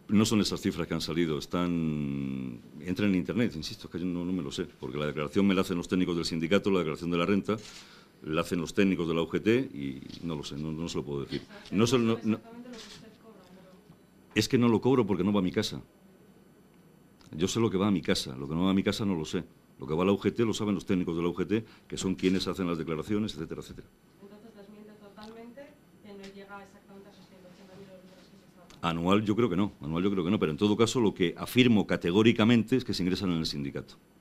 No son esas cifras que han salido, entran en Internet, insisto, es que yo no me lo sé, porque la declaración me la hacen los técnicos del sindicato, la declaración de la renta, la hacen los técnicos de la UGT y no lo sé, no se lo puedo decir. Es que no lo cobro porque no va a mi casa. Yo sé lo que va a mi casa, lo que no va a mi casa no lo sé. Lo que va a la UGT lo saben los técnicos de la UGT, que son quienes hacen las declaraciones, etcétera, etcétera. Entonces desmiente totalmente que no llega exactamente a esos 180.000 euros de los que se está hablando. Anual yo creo que no, pero en todo caso lo que afirmo categóricamente es que se ingresan en el sindicato.